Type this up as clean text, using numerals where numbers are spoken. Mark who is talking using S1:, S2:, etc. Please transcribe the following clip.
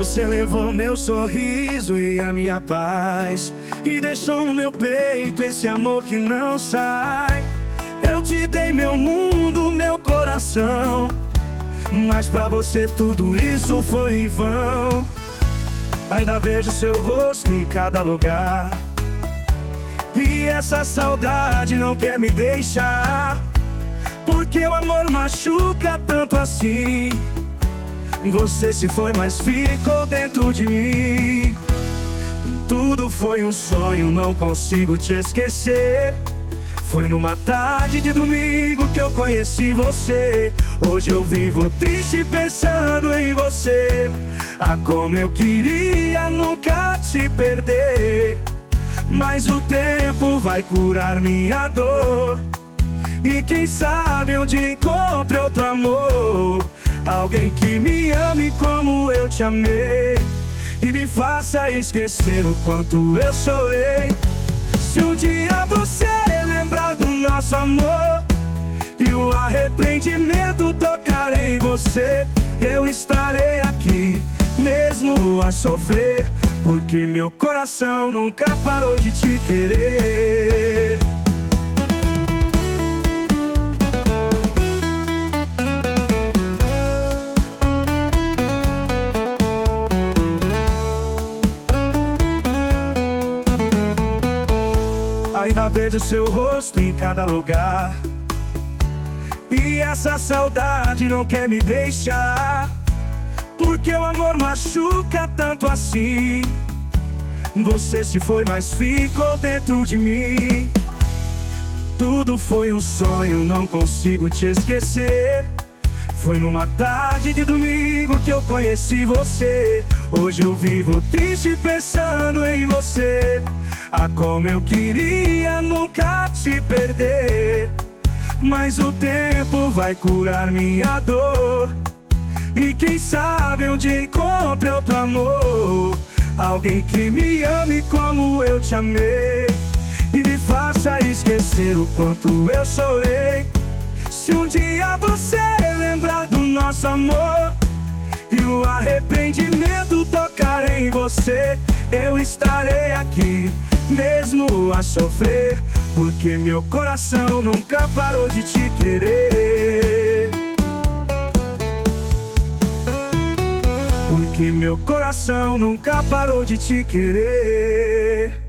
S1: Você levou meu sorriso e a minha paz, e deixou no meu peito esse amor que não sai. Eu te dei meu mundo, meu coração, mas pra você tudo isso foi em vão. Ainda vejo seu rosto em cada lugar, e essa saudade não quer me deixar. Porque o amor machuca tanto assim. Você se foi, mas ficou dentro de mim. Tudo foi um sonho, não consigo te esquecer. Foi numa tarde de domingo que eu conheci você. Hoje eu vivo triste pensando em você. Ah, como eu queria nunca te perder. Mas o tempo vai curar minha dor, e quem sabe onde encontre outro amor. Alguém que me ame como eu te amei, e me faça esquecer o quanto eu chorei. Se um dia você lembrar do nosso amor, e o arrependimento tocar em você, eu estarei aqui, mesmo a sofrer. Porque meu coração nunca parou de te querer. Ainda vejo seu rosto em cada lugar, e essa saudade não quer me deixar. Porque o amor machuca tanto assim. Você se foi, mas ficou dentro de mim. Tudo foi um sonho, não consigo te esquecer. Foi numa tarde de domingo que eu conheci você. Hoje eu vivo triste pensando em você. Ah, como eu queria nunca te perder. Mas o tempo vai curar minha dor, e quem sabe onde encontre outro amor. Alguém que me ame como eu te amei, e me faça esquecer o quanto eu chorei. Se um dia você lembrar do nosso amor, e o arrependimento tocar em você, eu estarei aqui, mesmo a sofrer. Porque meu coração nunca parou de te querer. Porque meu coração nunca parou de te querer.